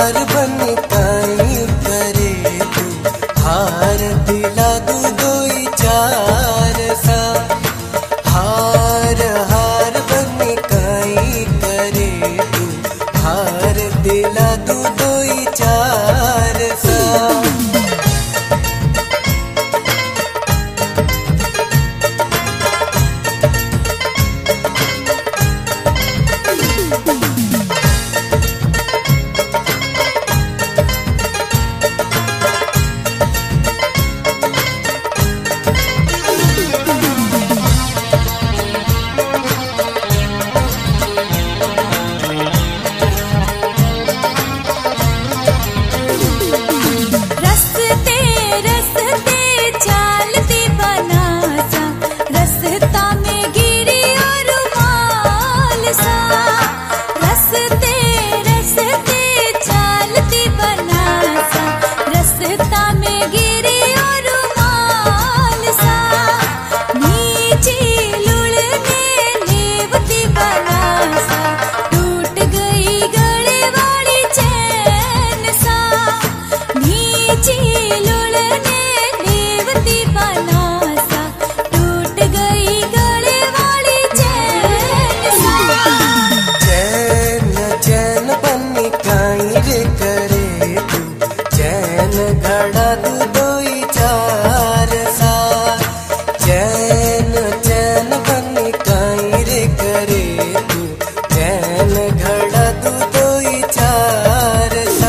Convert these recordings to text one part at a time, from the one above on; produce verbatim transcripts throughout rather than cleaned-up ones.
हार बन काई करे तू, हार दिला दू दोई चार सा। हार हार बन काई करे तू, हार दिला दू दोई चार सा। घड़ा दू दोई चार सा। चैन चैन बन काई रे करे तू, चैन घड़ा दू दोई चार सा।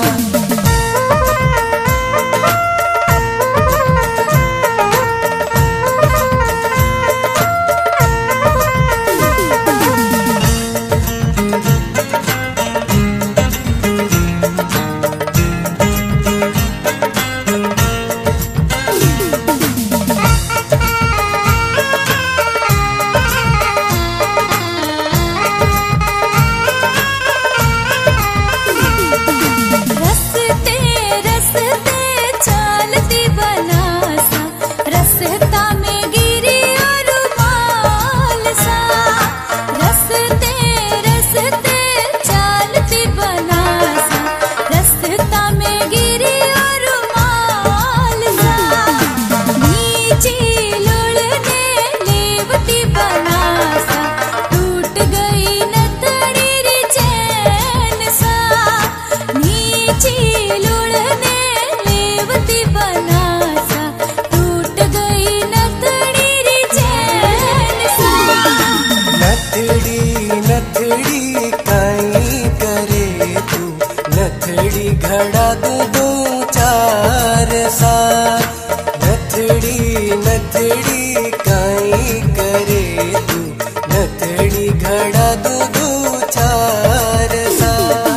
नथड़ी काई करे तू, नथड़ी घड़ा दू दो चार सा। नथड़ी नथड़ी काई करे तू, नथड़ी घड़ा दू दो चार सा।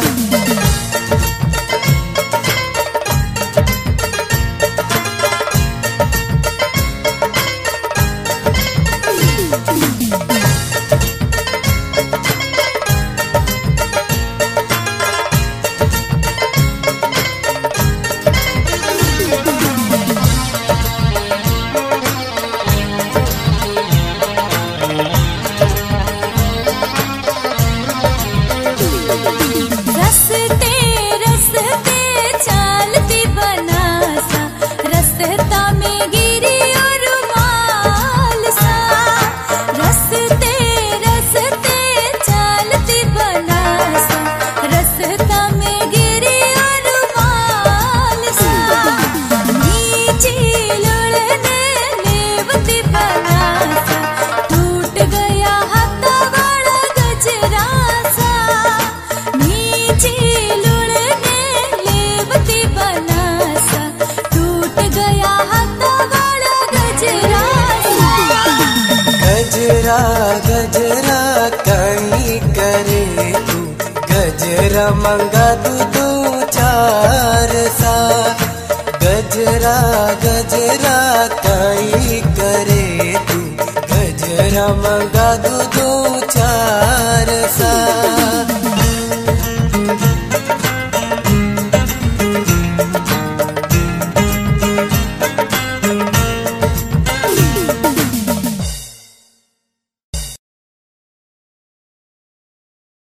गजरा गजरा काई करे तू, गजरा मंगा दू दो चार सा। गजरा गजरा काई करे तू, गजरा मंगा दू दो चार सा।